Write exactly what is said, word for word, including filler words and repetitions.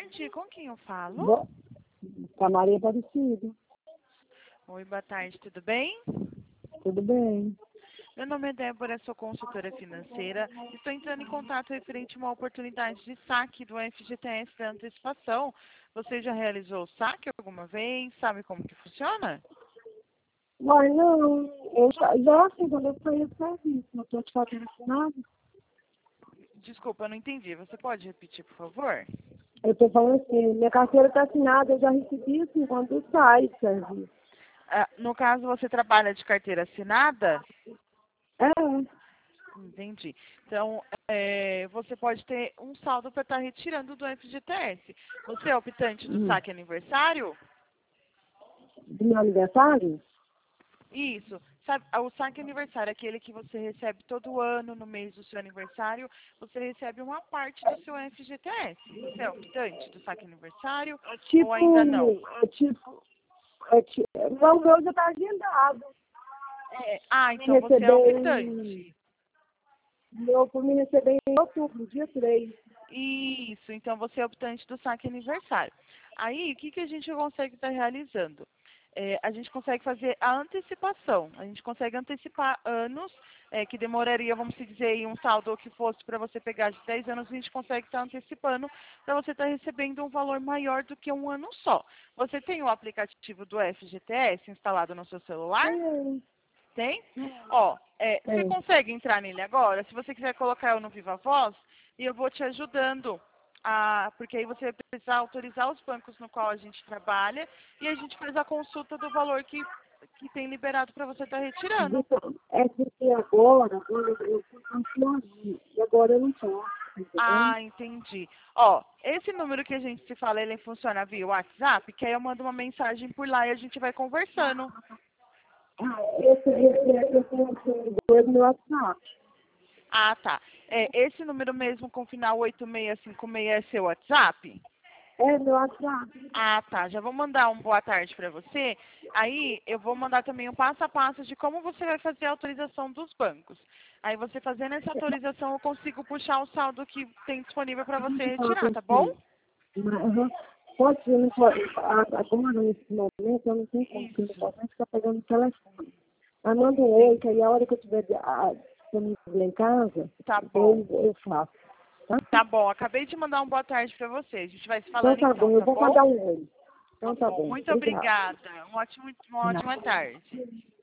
tarde, com quem eu falo? Bo... Com a Maria Aparecida. Oi, boa tarde, tudo bem? Tudo bem. Meu nome é Débora, sou consultora financeira. Estou entrando em contato referente a uma oportunidade de saque do F G T S da antecipação. Você já realizou o saque alguma vez? Sabe como que funciona? Mas não, eu já, já assim, quando eu saí do serviço, não estou te fazendo nada. Desculpa, eu não entendi. Você pode repetir, por favor? Eu estou falando assim, minha carteira está assinada, eu já recebi assim quando eu saio do serviço. Ah, no caso, você trabalha de carteira assinada? É, Entendi. Então, é, você pode ter um saldo para estar retirando do F G T S. Você é optante do hum, saque aniversário? do meu aniversário? Isso. Sabe, o saque aniversário é aquele que você recebe todo ano, no mês do seu aniversário, você recebe uma parte do seu F G T S. Você é optante do saque aniversário É ou ainda não? tipo, é tipo, é tipo, não, o meu já está agendado. É, ah, Me então você é receber em, optante. meu, por me receber em outubro, dia três. Isso, então você é optante do saque aniversário. Aí, o que, que a gente consegue estar realizando? É, a gente consegue fazer a antecipação. A gente consegue antecipar anos, é, que demoraria, vamos dizer, aí, um saldo que fosse para você pegar de dez anos, a gente consegue estar antecipando para você estar recebendo um valor maior do que um ano só. Você tem o aplicativo do F G T S instalado no seu celular? Tem, Tem? Ó, é, você tem. consegue entrar nele agora? Se você quiser colocar eu no Viva Voz, e eu vou te ajudando. A, porque aí você vai precisar autorizar os bancos no qual a gente trabalha e a gente faz a consulta do valor que, que tem liberado para você estar retirando. Então, é porque agora, agora eu fui campeãzinha, e agora eu não posso, entendeu? Ah, entendi. Ó, esse número que a gente se fala, ele funciona via WhatsApp, que aí eu mando uma mensagem por lá e a gente vai conversando. Ah, esse, esse, esse é o seguidor do meu WhatsApp. Ah, tá. É, esse número mesmo com final oito seis cinco seis é seu WhatsApp? É meu WhatsApp. Ah, tá. Já vou mandar um boa tarde para você. Aí eu vou mandar também um passo a passo de como você vai fazer a autorização dos bancos. Aí você fazendo essa autorização, eu consigo puxar o saldo que tem disponível para Deixa você eu falar retirar, com tá bom? você. Mas, uhum. Pode ser, não pode, a- agora nesse momento eu não tenho como, porque eu não Isso. posso nem ficar pegando o telefone. Mas manda um oi, Entendi. que aí a hora que eu estiver ah, disponível em casa, Tá bom. eu, eu faço. Tá? Tá bom. Acabei de mandar um boa tarde para você. A gente vai se Então falando tá então, bom, eu tá vou bom? mandar um oi. Tá Então tá bom. bom. Muito Obrigada. obrigada. Um ótimo, uma ótima tarde.